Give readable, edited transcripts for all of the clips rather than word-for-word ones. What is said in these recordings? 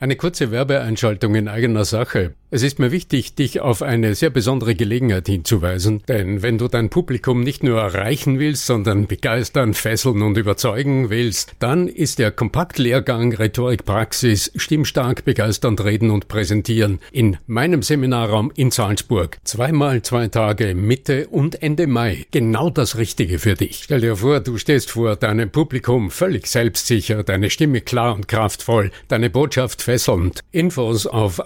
Eine kurze Werbeeinschaltung in eigener Sache. Es ist mir wichtig, dich auf eine sehr besondere Gelegenheit hinzuweisen, denn wenn du dein Publikum nicht nur erreichen willst, sondern begeistern, fesseln und überzeugen willst, dann ist der Kompaktlehrgang Rhetorik-Praxis Stimmstark, begeisternd reden und präsentieren in meinem Seminarraum in Salzburg. 2x2 Tage Mitte und Ende Mai. Genau das Richtige für dich. Stell dir vor, du stehst vor deinem Publikum völlig selbstsicher, deine Stimme klar und kraftvoll, deine Botschaft fesselnd. Infos auf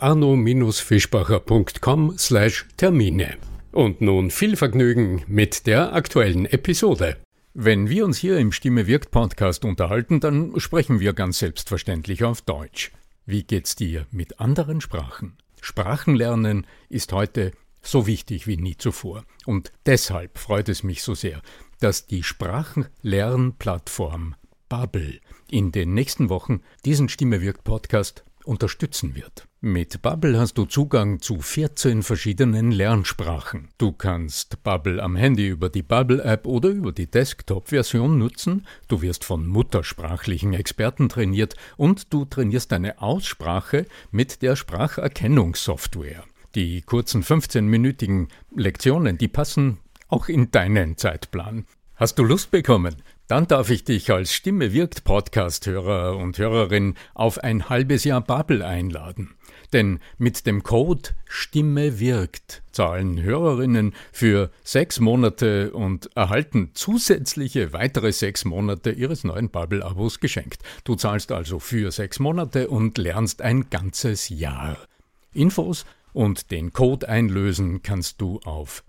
arno-fischbacher.com/Termine. Und nun viel Vergnügen mit der aktuellen Episode. Wenn wir uns hier im Stimme wirkt Podcast unterhalten, dann sprechen wir ganz selbstverständlich auf Deutsch. Wie geht's dir mit anderen Sprachen? Sprachenlernen ist heute so wichtig wie nie zuvor. Und deshalb freut es mich so sehr, dass die Sprachenlernplattform Babbel in den nächsten Wochen diesen Stimme wirkt Podcast unterstützen wird. Mit Babbel hast du Zugang zu 14 verschiedenen Lernsprachen. Du kannst Babbel am Handy über die Babbel-App oder über die Desktop-Version nutzen. Du wirst von muttersprachlichen Experten trainiert und du trainierst deine Aussprache mit der Spracherkennungssoftware. Die kurzen 15-minütigen Lektionen, die passen auch in deinen Zeitplan. Hast du Lust bekommen? Dann darf ich dich als Stimme wirkt Podcast-Hörer und Hörerin auf ein halbes Jahr Babbel einladen. Denn mit dem Code Stimme wirkt zahlen Hörerinnen für 6 Monate und erhalten zusätzliche weitere 6 Monate ihres neuen Babbel-Abos geschenkt. Du zahlst also für 6 Monate und lernst ein ganzes Jahr. Infos und den Code einlösen kannst du auf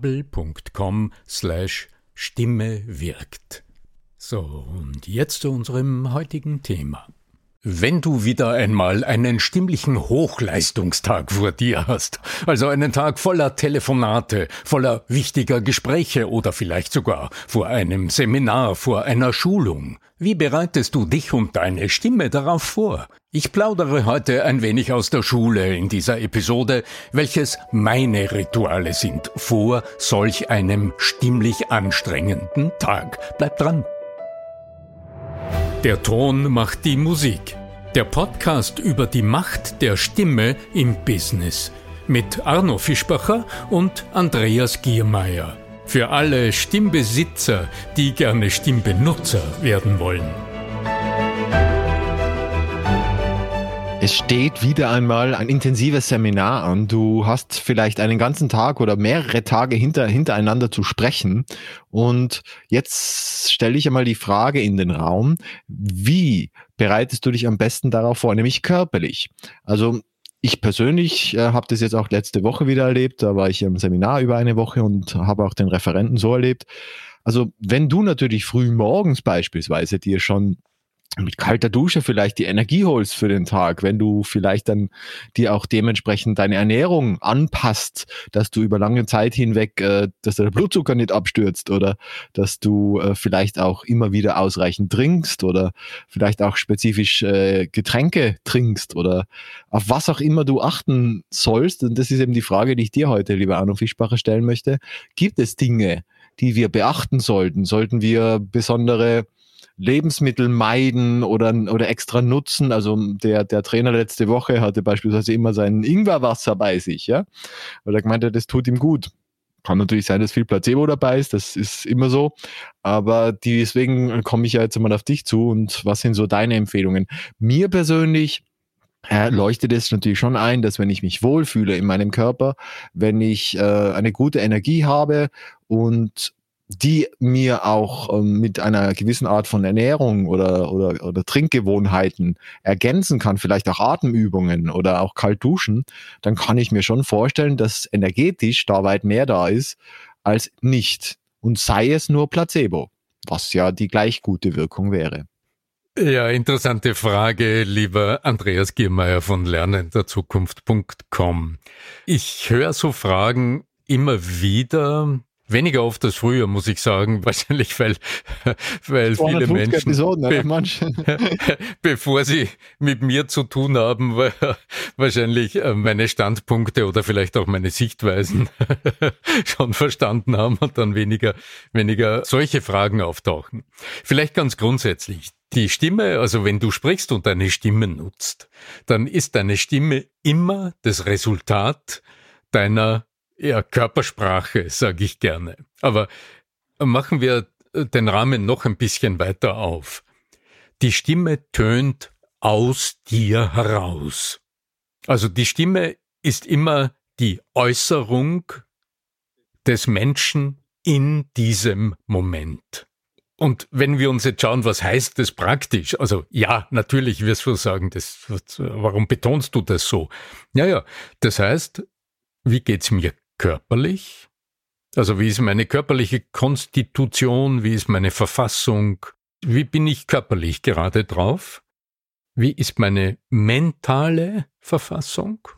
babbel.com/Stimme wirkt. So, und jetzt zu unserem heutigen Thema. Wenn du wieder einmal einen stimmlichen Hochleistungstag vor dir hast, also einen Tag voller Telefonate, voller wichtiger Gespräche oder vielleicht sogar vor einem Seminar, vor einer Schulung, wie bereitest du dich und deine Stimme darauf vor? Ich plaudere heute ein wenig aus der Schule in dieser Episode, welches meine Rituale sind vor solch einem stimmlich anstrengenden Tag. Bleib dran! Der Ton macht die Musik. Der Podcast über die Macht der Stimme im Business. Mit Arno Fischbacher und Andreas Giermeier. Für alle Stimmbesitzer, die gerne Stimmbenutzer werden wollen. Es steht wieder einmal ein intensives Seminar an. Du hast vielleicht einen ganzen Tag oder mehrere Tage hintereinander zu sprechen. Und jetzt stelle ich einmal die Frage in den Raum, wie bereitest du dich am besten darauf vor, nämlich körperlich? Also ich persönlich habe das jetzt auch letzte Woche wieder erlebt. Da war ich im Seminar über eine Woche und habe auch den Referenten so erlebt. Also wenn du natürlich früh morgens beispielsweise dir schon mit kalter Dusche vielleicht die Energie holst für den Tag, wenn du vielleicht dann dir auch dementsprechend deine Ernährung anpasst, dass du über lange Zeit hinweg, dass der Blutzucker nicht abstürzt oder dass du vielleicht auch immer wieder ausreichend trinkst oder vielleicht auch spezifisch Getränke trinkst oder auf was auch immer du achten sollst. Und das ist eben die Frage, die ich dir heute, lieber Arno Fischbacher, stellen möchte. Gibt es Dinge, die wir beachten sollten? Sollten wir besondere Lebensmittel meiden oder extra nutzen? Also der Trainer letzte Woche hatte beispielsweise immer sein Ingwerwasser bei sich, ja, weil er gemeint hat, das tut ihm gut. Kann natürlich sein, dass viel Placebo dabei ist, das ist immer so, aber deswegen komme ich ja jetzt mal auf dich zu und was sind so deine Empfehlungen? Mir persönlich leuchtet es natürlich schon ein, dass wenn ich mich wohlfühle in meinem Körper, wenn ich eine gute Energie habe und die mir auch mit einer gewissen Art von Ernährung oder Trinkgewohnheiten ergänzen kann, vielleicht auch Atemübungen oder auch kalt duschen, dann kann ich mir schon vorstellen, dass energetisch da weit mehr da ist als nicht. Und sei es nur Placebo, was ja die gleich gute Wirkung wäre. Ja, interessante Frage, lieber Andreas Giermeier von lernenderzukunft.com. Ich höre so Fragen immer wieder, Weniger oft als früher, muss ich sagen, wahrscheinlich, weil viele Menschen, bevor sie mit mir zu tun haben, wahrscheinlich meine Standpunkte oder vielleicht auch meine Sichtweisen schon verstanden haben und dann weniger solche Fragen auftauchen. Vielleicht ganz grundsätzlich. Die Stimme, also wenn du sprichst und deine Stimme nutzt, dann ist deine Stimme immer das Resultat deiner Körpersprache, sage ich gerne. Aber machen wir den Rahmen noch ein bisschen weiter auf. Die Stimme tönt aus dir heraus. Also die Stimme ist immer die Äußerung des Menschen in diesem Moment. Und wenn wir uns jetzt schauen, was heißt das praktisch? Also ja, natürlich wirst du sagen, warum betonst du das so? Ja, das heißt, wie geht's mir körperlich? Also wie ist meine körperliche Konstitution? Wie ist meine Verfassung? Wie bin ich körperlich gerade drauf? Wie ist meine mentale Verfassung?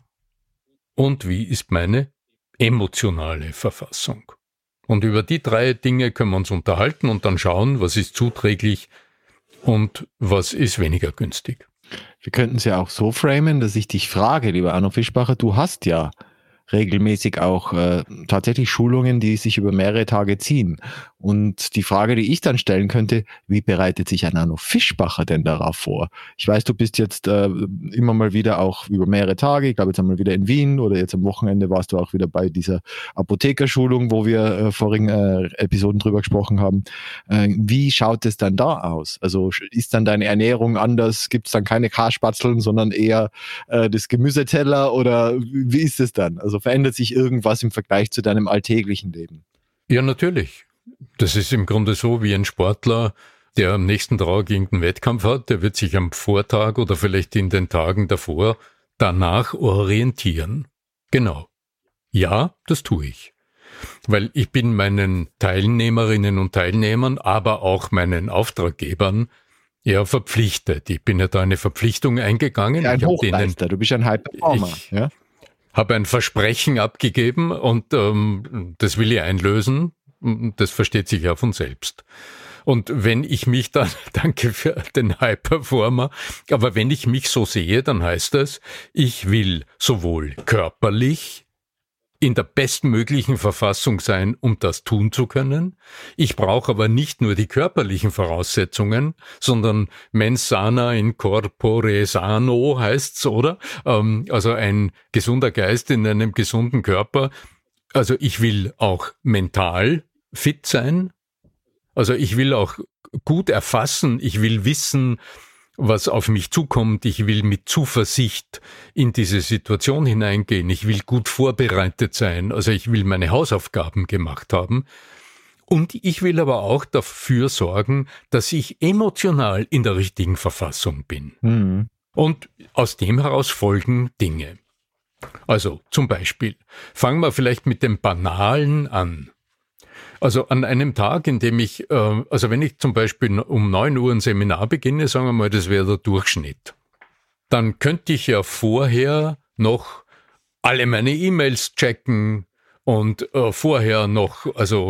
Und wie ist meine emotionale Verfassung? Und über die 3 Dinge können wir uns unterhalten und dann schauen, was ist zuträglich und was ist weniger günstig. Wir könnten es ja auch so framen, dass ich dich frage, lieber Arno Fischbacher, du hast ja regelmäßig auch tatsächlich Schulungen, die sich über mehrere Tage ziehen. Und die Frage, die ich dann stellen könnte, wie bereitet sich ein Arno Fischbacher denn darauf vor? Ich weiß, du bist jetzt immer mal wieder auch über mehrere Tage, ich glaube jetzt einmal wieder in Wien oder jetzt am Wochenende warst du auch wieder bei dieser Apothekerschulung, wo wir vorigen Episoden drüber gesprochen haben. Wie schaut es dann da aus? Also ist dann deine Ernährung anders? Gibt es dann keine Kaspatzeln, sondern eher das Gemüseteller oder wie ist es dann? Also verändert sich irgendwas im Vergleich zu deinem alltäglichen Leben? Ja, natürlich. Das ist im Grunde so wie ein Sportler, der am nächsten Tag irgendeinen Wettkampf hat, der wird sich am Vortag oder vielleicht in den Tagen davor danach orientieren. Genau. Ja, das tue ich. Weil ich bin meinen Teilnehmerinnen und Teilnehmern, aber auch meinen Auftraggebern verpflichtet. Ich bin ja da eine Verpflichtung eingegangen. Ja, ein Hochmeister, du bist ein High Performer. Ja? Habe ein Versprechen abgegeben und das will ich einlösen. Das versteht sich ja von selbst. Und wenn ich mich dann, danke für den High Performer, aber wenn ich mich so sehe, dann heißt das, ich will sowohl körperlich in der bestmöglichen Verfassung sein, um das tun zu können. Ich brauche aber nicht nur die körperlichen Voraussetzungen, sondern mens sana in corpore sano heißt's, oder? Also ein gesunder Geist in einem gesunden Körper. Also ich will auch mental fit sein. Also ich will auch gut erfassen. Ich will wissen, was auf mich zukommt. Ich will mit Zuversicht in diese Situation hineingehen. Ich will gut vorbereitet sein. Also ich will meine Hausaufgaben gemacht haben. Und ich will aber auch dafür sorgen, dass ich emotional in der richtigen Verfassung bin. Mhm. Und aus dem heraus folgen Dinge. Also zum Beispiel, fangen wir vielleicht mit dem Banalen an. Also an einem Tag, in dem ich, also wenn ich zum Beispiel um 9 Uhr ein Seminar beginne, sagen wir mal, das wäre der Durchschnitt, dann könnte ich ja vorher noch alle meine E-Mails checken und vorher noch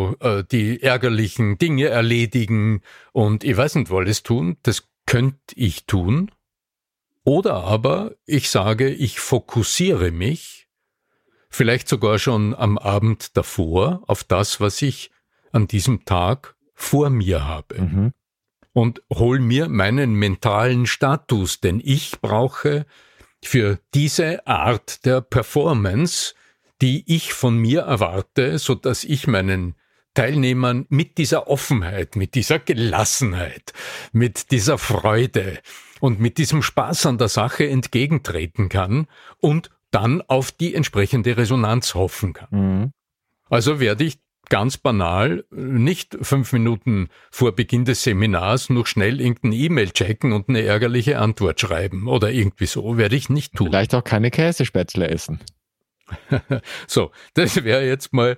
die ärgerlichen Dinge erledigen und ich weiß nicht, was alles tun. Das könnte ich tun. Oder aber ich sage, ich fokussiere mich vielleicht sogar schon am Abend davor auf das, was ich an diesem Tag vor mir habe. Mhm. Und hol mir meinen mentalen Status, denn ich brauche für diese Art der Performance, die ich von mir erwarte, so dass ich meinen Teilnehmern mit dieser Offenheit, mit dieser Gelassenheit, mit dieser Freude und mit diesem Spaß an der Sache entgegentreten kann und dann auf die entsprechende Resonanz hoffen kann. Mhm. Also werde ich ganz banal nicht 5 Minuten vor Beginn des Seminars noch schnell irgendeine E-Mail checken und eine ärgerliche Antwort schreiben oder irgendwie so, werde ich nicht tun. Vielleicht auch keine Käsespätzle essen. So, das wäre jetzt mal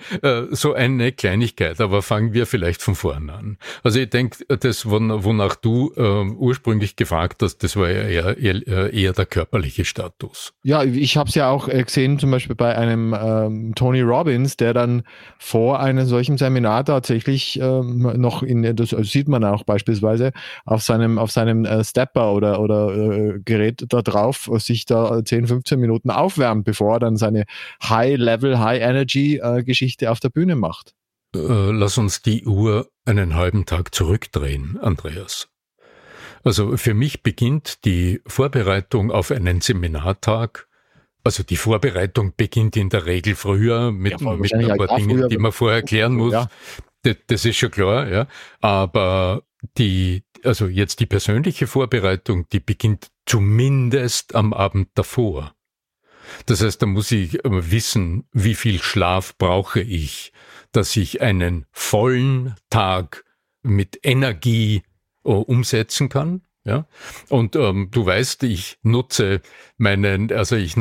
so eine Kleinigkeit, aber fangen wir vielleicht von vorne an. Also ich denke, das, wonach du ursprünglich gefragt hast, das war ja eher der körperliche Status. Ja, ich habe es ja auch gesehen, zum Beispiel bei einem Tony Robbins, der dann vor einem solchen Seminar tatsächlich noch das sieht man auch beispielsweise auf seinem Stepper oder Gerät da drauf, sich da 10, 15 Minuten aufwärmt, bevor er dann seine High-Level, High-Energy-Geschichte auf der Bühne macht. Lass uns die Uhr einen halben Tag zurückdrehen, Andreas. Also für mich beginnt die Vorbereitung auf einen Seminartag, also die Vorbereitung beginnt in der Regel früher mit ein paar Dingen, die man vorher klären muss. Ja. Das ist schon klar, ja. Aber also jetzt die persönliche Vorbereitung, die beginnt zumindest am Abend davor. Das heißt, da muss ich wissen, wie viel Schlaf brauche ich, dass ich einen vollen Tag mit Energie umsetzen kann. Ja, und du weißt, ich nutze ein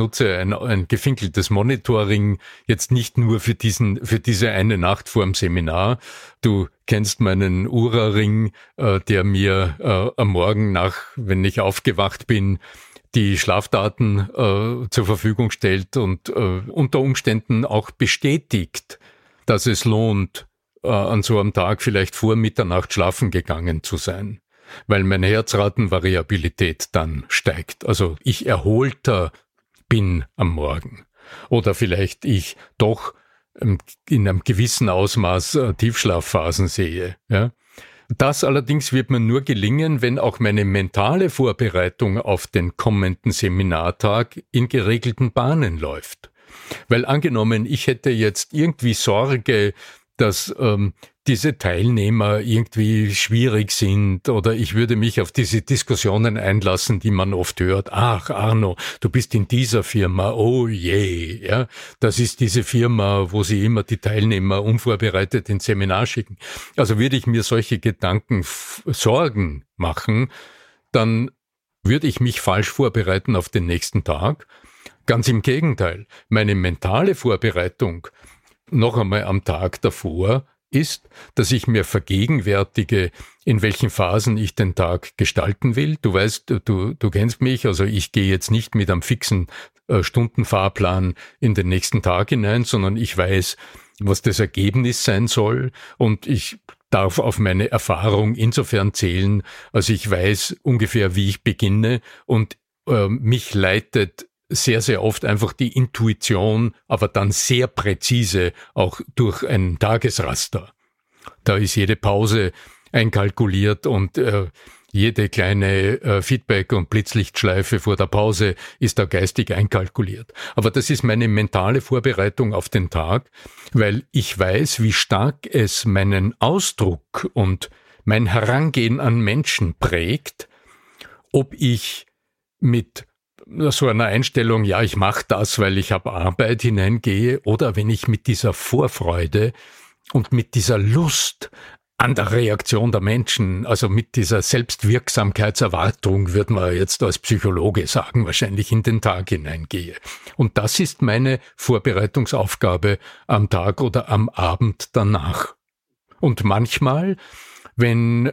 gefinkeltes Monitoring jetzt nicht nur für diese eine Nacht vor dem Seminar. Du kennst meinen Oura-Ring, der mir am Morgen wenn ich aufgewacht bin, die Schlafdaten zur Verfügung stellt und unter Umständen auch bestätigt, dass es lohnt, an so einem Tag vielleicht vor Mitternacht schlafen gegangen zu sein, weil meine Herzratenvariabilität dann steigt. Also ich erholter bin am Morgen. Oder vielleicht ich doch in einem gewissen Ausmaß Tiefschlafphasen sehe. Ja? Das allerdings wird mir nur gelingen, wenn auch meine mentale Vorbereitung auf den kommenden Seminartag in geregelten Bahnen läuft. Weil angenommen, ich hätte jetzt irgendwie Sorge, dass diese Teilnehmer irgendwie schwierig sind oder ich würde mich auf diese Diskussionen einlassen, die man oft hört. Ach, Arno, du bist in dieser Firma, oh je, ja, das ist diese Firma, wo sie immer die Teilnehmer unvorbereitet ins Seminar schicken. Also würde ich mir solche Sorgen machen, dann würde ich mich falsch vorbereiten auf den nächsten Tag. Ganz im Gegenteil, meine mentale Vorbereitung noch einmal am Tag davor ist, dass ich mir vergegenwärtige, in welchen Phasen ich den Tag gestalten will. Du weißt, du kennst mich, also ich gehe jetzt nicht mit einem fixen Stundenfahrplan in den nächsten Tag hinein, sondern ich weiß, was das Ergebnis sein soll und ich darf auf meine Erfahrung insofern zählen, also ich weiß ungefähr, wie ich beginne und mich leitet sehr, sehr oft einfach die Intuition, aber dann sehr präzise auch durch ein Tagesraster. Da ist jede Pause einkalkuliert und jede kleine Feedback- und Blitzlichtschleife vor der Pause ist da geistig einkalkuliert. Aber das ist meine mentale Vorbereitung auf den Tag, weil ich weiß, wie stark es meinen Ausdruck und mein Herangehen an Menschen prägt, ob ich mit so einer Einstellung, ja, ich mache das, weil ich habe Arbeit hineingehe, oder wenn ich mit dieser Vorfreude und mit dieser Lust an der Reaktion der Menschen, also mit dieser Selbstwirksamkeitserwartung, würde man jetzt als Psychologe sagen, wahrscheinlich in den Tag hineingehe. Und das ist meine Vorbereitungsaufgabe am Tag oder am Abend danach. Und manchmal, wenn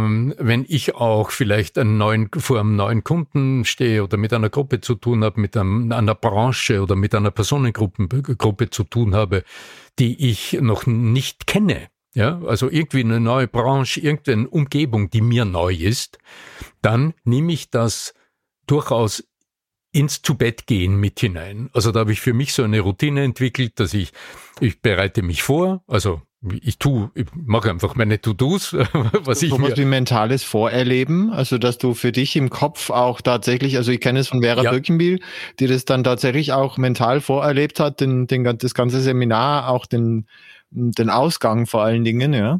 ich auch vielleicht vor einem neuen Kunden stehe oder mit einer Gruppe zu tun habe, mit einer Branche oder mit einer Personengruppe zu tun habe, die ich noch nicht kenne, ja, also irgendwie eine neue Branche, irgendeine Umgebung, die mir neu ist, dann nehme ich das durchaus ins Zu-Bett-Gehen mit hinein. Also da habe ich für mich so eine Routine entwickelt, dass ich bereite mich vor, also ich mache einfach meine To-Dos, was ich mir... wie mentales Vorerleben, also dass du für dich im Kopf auch tatsächlich, also ich kenne es von Vera Birkenbiel, die das dann tatsächlich auch mental vorerlebt hat, das ganze Seminar, auch den Ausgang vor allen Dingen, ja.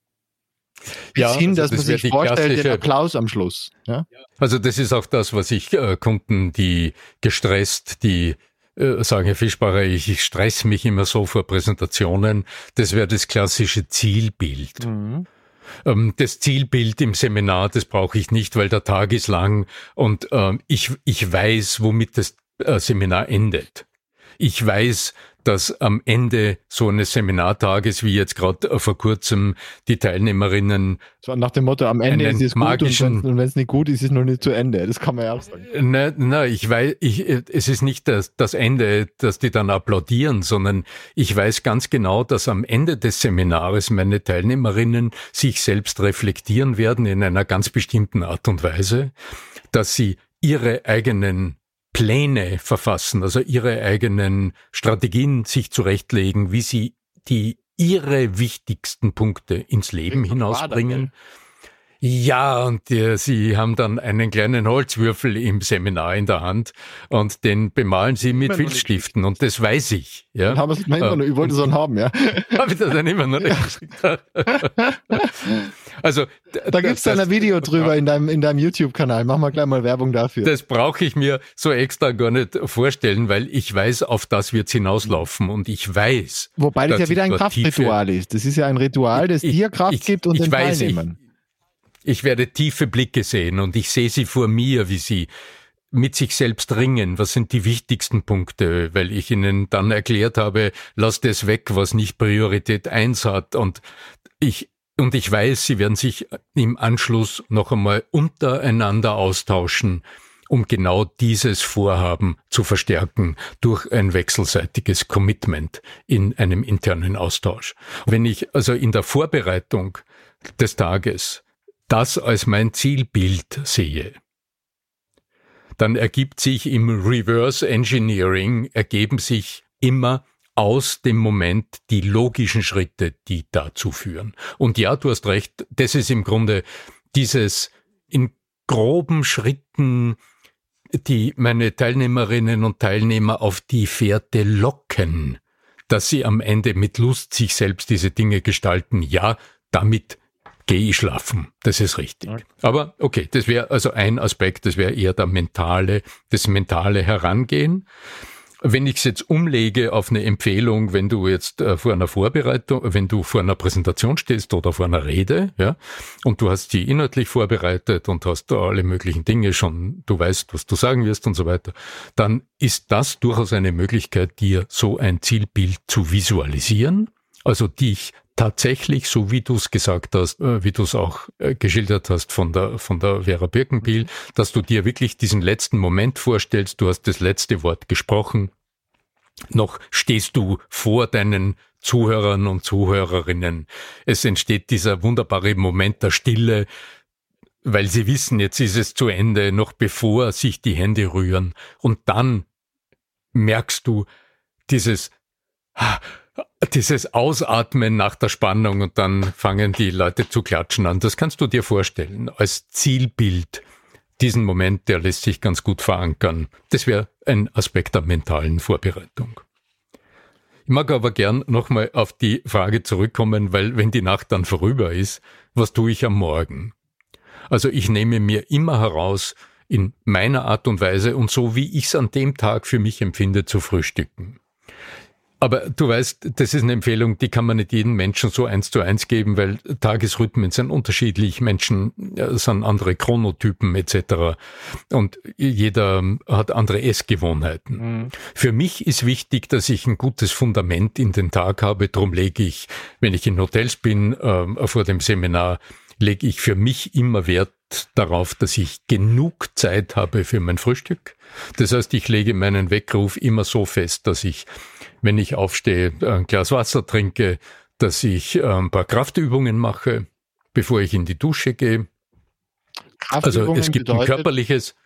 Bis hin, dass man sich vorstellt, den Applaus am Schluss. Ja? Also das ist auch das, was ich Kunden, die gestresst, sagen, Herr Fischbacher, ich stress mich immer so vor Präsentationen. Das wäre das klassische Zielbild. Mhm. Das Zielbild im Seminar, das brauche ich nicht, weil der Tag ist lang und ich weiß, womit das Seminar endet. ich weiß, dass am Ende so eines Seminartages, wie jetzt gerade vor kurzem, die Teilnehmerinnen so nach dem Motto, am Ende ist es gut und wenn es nicht gut ist, ist es noch nicht zu Ende. Das kann man ja auch sagen. Nein, ich weiß, es ist nicht das Ende, dass die dann applaudieren, sondern ich weiß ganz genau, dass am Ende des Seminars meine Teilnehmerinnen sich selbst reflektieren werden in einer ganz bestimmten Art und Weise, dass sie ihre eigenen Pläne verfassen, also ihre eigenen Strategien sich zurechtlegen, wie sie ihre wichtigsten Punkte ins Leben hinausbringen. Ja, und sie haben dann einen kleinen Holzwürfel im Seminar in der Hand und den bemalen sie mit Filzstiften und das weiß ich. Ja. Dann haben wir es immer noch, ich wollte so einen haben, ja. Habe ich das dann immer noch nicht gekriegt. Also, da gibt's dann ein Video drüber in deinem YouTube-Kanal. Mach mal gleich mal Werbung dafür. Das brauche ich mir so extra gar nicht vorstellen, weil ich weiß, auf das wird's hinauslaufen und ich weiß. Wobei das ja wieder ein Kraftritual ist. Das ist ja ein Ritual, das dir Kraft gibt und den Teilnehmern. Ich werde tiefe Blicke sehen und ich sehe sie vor mir, wie sie mit sich selbst ringen. Was sind die wichtigsten Punkte? Weil ich ihnen dann erklärt habe, lass das weg, was nicht Priorität 1 hat. Und ich weiß, sie werden sich im Anschluss noch einmal untereinander austauschen, um genau dieses Vorhaben zu verstärken durch ein wechselseitiges Commitment in einem internen Austausch. Wenn ich also in der Vorbereitung des Tages das als mein Zielbild sehe, dann ergeben sich immer aus dem Moment die logischen Schritte, die dazu führen. Und ja, du hast recht, das ist im Grunde dieses in groben Schritten, die meine Teilnehmerinnen und Teilnehmer auf die Fährte locken, dass sie am Ende mit Lust sich selbst diese Dinge gestalten. Ja, damit gehe ich schlafen. Das ist richtig. Okay. Aber okay, das wäre also ein Aspekt, das wäre eher das mentale Herangehen. Wenn ich es jetzt umlege auf eine Empfehlung, wenn du jetzt vor einer Präsentation stehst oder vor einer Rede, ja, und du hast sie inhaltlich vorbereitet und hast alle möglichen Dinge schon, du weißt, was du sagen wirst und so weiter, dann ist das durchaus eine Möglichkeit, dir so ein Zielbild zu visualisieren, also dich tatsächlich, so wie du es gesagt hast, wie du es auch geschildert hast von der Vera Birkenbiel, dass du dir wirklich diesen letzten Moment vorstellst, du hast das letzte Wort gesprochen, noch stehst du vor deinen Zuhörern und Zuhörerinnen. Es entsteht dieser wunderbare Moment der Stille, weil sie wissen, jetzt ist es zu Ende, noch bevor sich die Hände rühren. Und dann merkst du dieses Ausatmen nach der Spannung und dann fangen die Leute zu klatschen an. Das kannst du dir vorstellen als Zielbild. Diesen Moment, der lässt sich ganz gut verankern. Das wäre ein Aspekt der mentalen Vorbereitung. Ich mag aber gern nochmal auf die Frage zurückkommen, weil wenn die Nacht dann vorüber ist, was tue ich am Morgen? Also ich nehme mir immer heraus, in meiner Art und Weise und so, wie ich es an dem Tag für mich empfinde, zu frühstücken. Aber du weißt, das ist eine Empfehlung, die kann man nicht jedem Menschen so 1:1 geben, weil Tagesrhythmen sind unterschiedlich, Menschen sind andere Chronotypen etc. Und jeder hat andere Essgewohnheiten. Mhm. Für mich ist wichtig, dass ich ein gutes Fundament in den Tag habe. Darum lege ich, wenn ich in Hotels bin, vor dem Seminar, lege ich für mich immer Wert darauf, dass ich genug Zeit habe für mein Frühstück. Das heißt, ich lege meinen Weckruf immer so fest, dass ich, wenn ich aufstehe, ein Glas Wasser trinke, dass ich ein paar Kraftübungen mache, bevor ich in die Dusche gehe. Also es gibt ein körperliches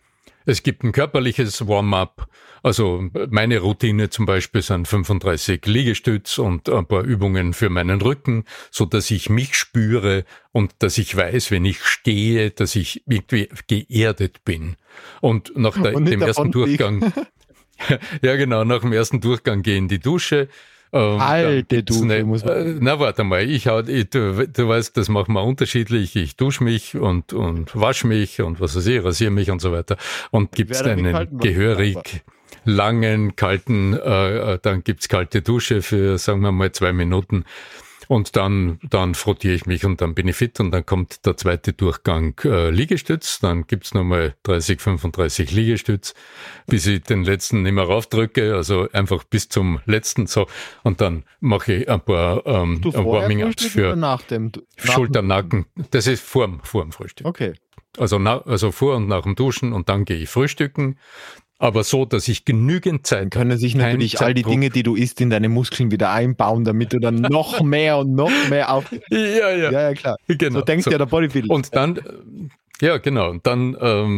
Warm-up. Also meine Routine zum Beispiel sind 35 Liegestütz und ein paar Übungen für meinen Rücken, so dass ich mich spüre und dass ich weiß, wenn ich stehe, dass ich irgendwie geerdet bin. Und nach dem ersten Durchgang, ja genau, nach dem ersten Durchgang gehe ich in die Dusche. Alte Dusche muss man. Na, warte mal, du weißt, das machen wir unterschiedlich. Ich dusche mich und wasche mich und was weiß ich, rasiere mich und so weiter. Und gibt's einen gehörig langen, kalten, dann gibt's kalte Dusche für, sagen wir mal, 2 Minuten. Und dann frottiere ich mich und dann bin ich fit und dann kommt der zweite Durchgang Liegestütz. Dann gibt's nochmal 30, 35 Liegestütz, bis ich den letzten nicht mehr raufdrücke, also einfach bis zum letzten so. Und dann mache ich ein paar Warming-Ups für nach dem Schulter, Nacken. Das ist vor dem Frühstück. Okay. Also vor und nach dem Duschen und dann gehe ich frühstücken. Aber so, dass ich genügend Zeit... Dann können sich natürlich all die Dinge, die du isst, in deine Muskeln wieder einbauen, damit du dann noch mehr und noch mehr auf... Ja, klar. Genau. So denkt ja der Bodybuilder. Und dann... Ja, genau. Und dann,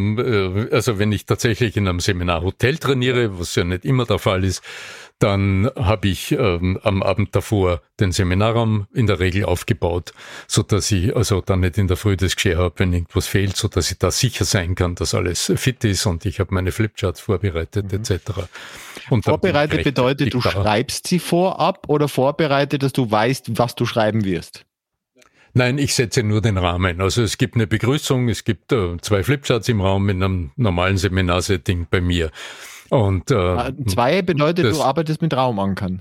also wenn ich tatsächlich in einem Seminarhotel trainiere, was ja nicht immer der Fall ist, dann habe ich am Abend davor den Seminarraum in der Regel aufgebaut, so dass ich also dann nicht in der Früh das Geschirr habe, wenn irgendwas fehlt, so dass ich da sicher sein kann, dass alles fit ist und ich habe meine Flipcharts vorbereitet etc. Und vorbereitet bedeutet, du schreibst sie vorab oder vorbereitet, dass du weißt, was du schreiben wirst? Nein, ich setze nur den Rahmen. Also es gibt eine Begrüßung, es gibt 2 Flipcharts im Raum in einem normalen Seminarsetting bei mir. Und 2 bedeutet, du arbeitest mit Raumankern.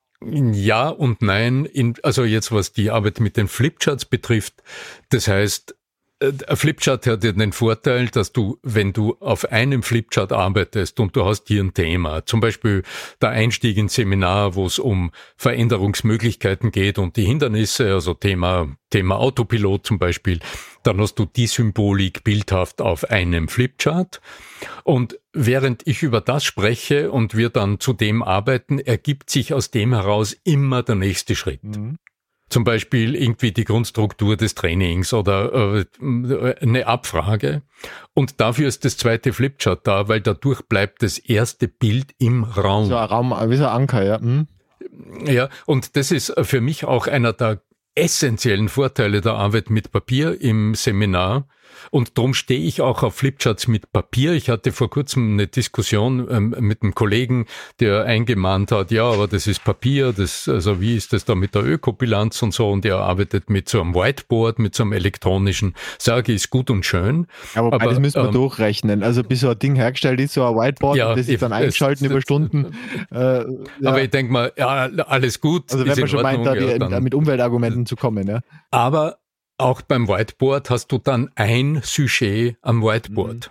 Ja und nein. Also jetzt, was die Arbeit mit den Flipcharts betrifft, das heißt, ein Flipchart hat ja den Vorteil, dass du, wenn du auf einem Flipchart arbeitest und du hast hier ein Thema, zum Beispiel der Einstieg ins Seminar, wo es um Veränderungsmöglichkeiten geht und die Hindernisse, also Thema Autopilot zum Beispiel, dann hast du die Symbolik bildhaft auf einem Flipchart. Und während ich über das spreche und wir dann zu dem arbeiten, ergibt sich aus dem heraus immer der nächste Schritt. Mhm. Zum Beispiel irgendwie die Grundstruktur des Trainings oder eine Abfrage. Und dafür ist das zweite Flipchart da, weil dadurch bleibt das erste Bild im Raum. So ein Raum, wie so ein Anker, ja. Mhm. Ja, und das ist für mich auch einer der essentiellen Vorteile der Arbeit mit Papier im Seminar. Und darum stehe ich auch auf Flipcharts mit Papier. Ich hatte vor kurzem eine Diskussion mit einem Kollegen, der eingemahnt hat, ja, aber das ist Papier, also wie ist das da mit der Ökobilanz und so? Und er arbeitet mit so einem Whiteboard, mit so einem elektronischen. Sage, ist gut und schön. Aber das müssen wir durchrechnen. Also bis so ein Ding hergestellt ist, so ein Whiteboard, ja, das ist dann eingeschalten über Stunden. Ja. Aber ich denke mal, ja, alles gut. Also wenn man schon meint, da mit Umweltargumenten zu kommen, ja. Aber auch beim Whiteboard hast du dann ein Sujet am Whiteboard.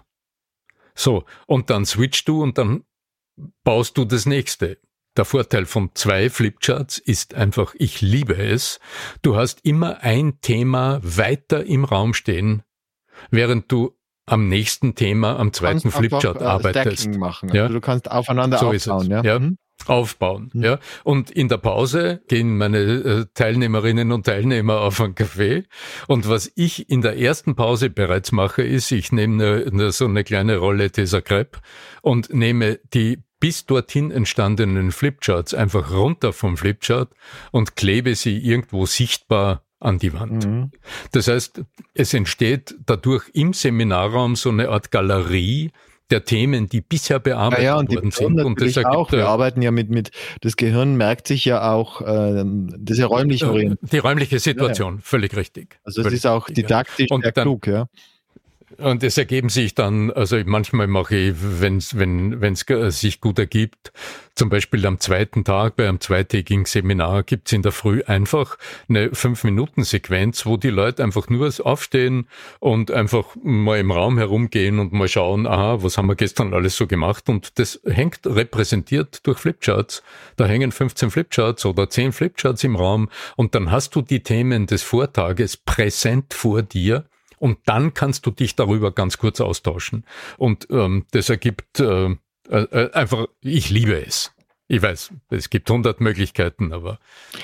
So, und dann switchst du und dann baust du das nächste. Der Vorteil von 2 Flipcharts ist einfach, ich liebe es, du hast immer ein Thema weiter im Raum stehen, während du am nächsten Thema, am zweiten Flipchart arbeitest. Machen. Also du kannst aufeinander aufbauen. Ja? Aufbauen. Ja. Und in der Pause gehen meine Teilnehmerinnen und Teilnehmer auf einen Kaffee. Und was ich in der ersten Pause bereits mache, ist, ich nehme so eine kleine Rolle dieser Crepe und nehme die bis dorthin entstandenen Flipcharts einfach runter vom Flipchart und klebe sie irgendwo sichtbar an die Wand. Mhm. Das heißt, es entsteht dadurch im Seminarraum so eine Art Galerie der Themen, die bisher bearbeitet worden sind. Und das auch. Wir arbeiten ja mit, das Gehirn merkt sich ja auch, das ist ja räumlich orientiert. Die räumliche Situation, völlig richtig. Also es ist auch didaktisch sehr klug, ja. Und es ergeben sich dann, also manchmal mache ich, wenn es sich gut ergibt, zum Beispiel am zweiten Tag bei einem zweitägigen Seminar gibt's in der Früh einfach eine 5-Minuten-Sequenz, wo die Leute einfach nur aufstehen und einfach mal im Raum herumgehen und mal schauen, aha, was haben wir gestern alles so gemacht? Und das hängt repräsentiert durch Flipcharts. Da hängen 15 Flipcharts oder 10 Flipcharts im Raum und dann hast du die Themen des Vortages präsent vor dir. Und dann kannst du dich darüber ganz kurz austauschen. Und das ergibt einfach, ich liebe es. Ich weiß, es gibt 100 Möglichkeiten, aber...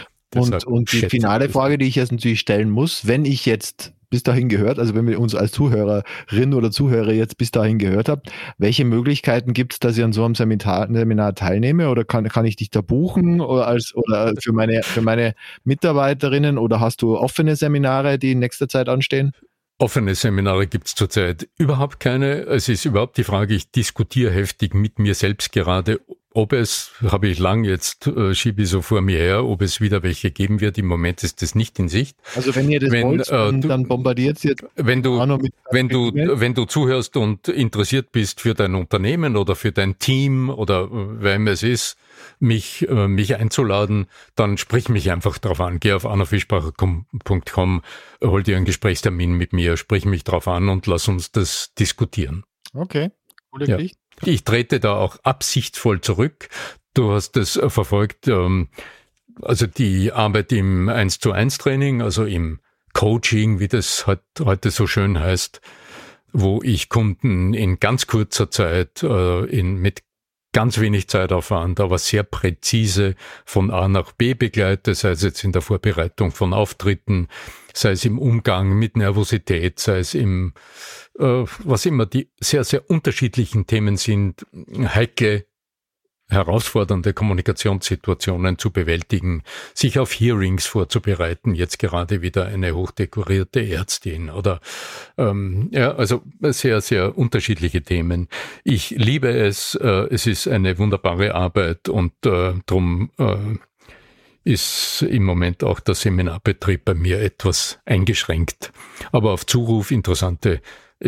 Und die finale Frage, die ich jetzt natürlich stellen muss, wenn ich jetzt bis dahin gehört, also wenn wir uns als Zuhörerin oder Zuhörer jetzt bis dahin gehört habt, welche Möglichkeiten gibt es, dass ich an so einem Seminar teilnehme, oder kann ich dich da buchen oder für meine Mitarbeiterinnen, oder hast du offene Seminare, die in nächster Zeit anstehen? Offene Seminare gibt's zurzeit überhaupt keine. Es ist überhaupt die Frage, ich diskutiere heftig mit mir selbst gerade, ob es, habe ich lang jetzt, schiebe ich so vor mir her, ob es wieder welche geben wird. Im Moment ist das nicht in Sicht. Also wenn ihr das wollt, dann bombardiert jetzt. Wenn du zuhörst und interessiert bist für dein Unternehmen oder für dein Team oder wer immer es ist, mich einzuladen, dann sprich mich einfach drauf an. Geh auf arnofischbacher.com, hol dir einen Gesprächstermin mit mir, sprich mich drauf an und lass uns das diskutieren. Okay, coole Geschichte. Ich trete da auch absichtsvoll zurück. Du hast es verfolgt, also die Arbeit im 1:1 Training, also im Coaching, wie das heute so schön heißt, wo ich Kunden in ganz kurzer Zeit, mit ganz wenig Zeitaufwand, aber sehr präzise von A nach B begleite, sei es jetzt in der Vorbereitung von Auftritten, sei es im Umgang mit Nervosität, sei es im, was immer die sehr, sehr unterschiedlichen Themen sind, heikle, herausfordernde Kommunikationssituationen zu bewältigen, sich auf Hearings vorzubereiten, jetzt gerade wieder eine hochdekorierte Ärztin oder also sehr, sehr unterschiedliche Themen. Ich liebe es, es ist eine wunderbare Arbeit und drum ist im Moment auch der Seminarbetrieb bei mir etwas eingeschränkt. Aber auf Zuruf interessante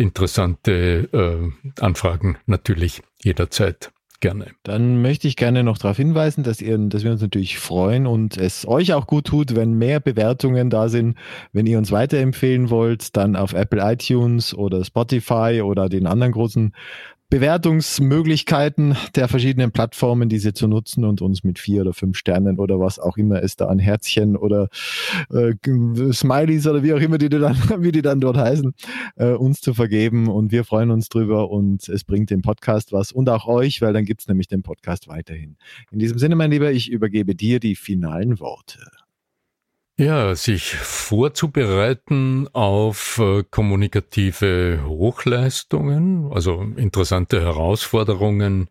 Anfragen natürlich jederzeit. Gerne. Dann möchte ich gerne noch darauf hinweisen, dass wir uns natürlich freuen und es euch auch gut tut, wenn mehr Bewertungen da sind. Wenn ihr uns weiterempfehlen wollt, dann auf Apple iTunes oder Spotify oder den anderen großen Bewertungsmöglichkeiten der verschiedenen Plattformen, diese zu nutzen und uns mit 4 oder 5 Sternen oder was auch immer es da an Herzchen oder Smileys oder wie auch immer wie die dann dort heißen, uns zu vergeben. Und wir freuen uns drüber und es bringt dem Podcast was und auch euch, weil dann gibt's nämlich den Podcast weiterhin. In diesem Sinne, mein Lieber, ich übergebe dir die finalen Worte. Ja, sich vorzubereiten auf kommunikative Hochleistungen, also interessante Herausforderungen.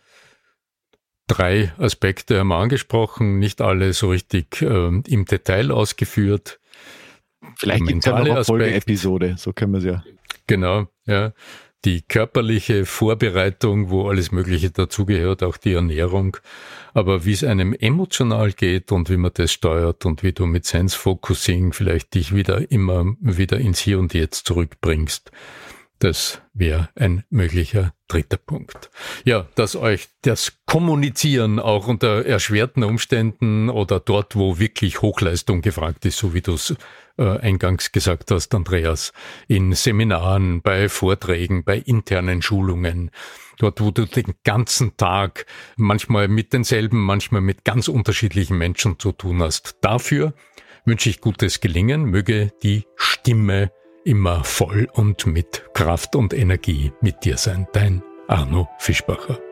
3 Aspekte haben wir angesprochen, nicht alle so richtig im Detail ausgeführt. Vielleicht gibt es ja noch eine Folge-Episode, so können wir es ja. Genau, ja. Die körperliche Vorbereitung, wo alles Mögliche dazugehört, auch die Ernährung. Aber wie es einem emotional geht und wie man das steuert und wie du mit Sense Focusing vielleicht dich immer wieder ins Hier und Jetzt zurückbringst, das wäre ein möglicher 3. Punkt. Ja, dass euch das Kommunizieren auch unter erschwerten Umständen oder dort, wo wirklich Hochleistung gefragt ist, so wie du es eingangs gesagt hast, Andreas, in Seminaren, bei Vorträgen, bei internen Schulungen, dort, wo du den ganzen Tag manchmal mit denselben, manchmal mit ganz unterschiedlichen Menschen zu tun hast. Dafür wünsche ich gutes Gelingen, möge die Stimme immer voll und mit Kraft und Energie mit dir sein. Dein Arno Fischbacher.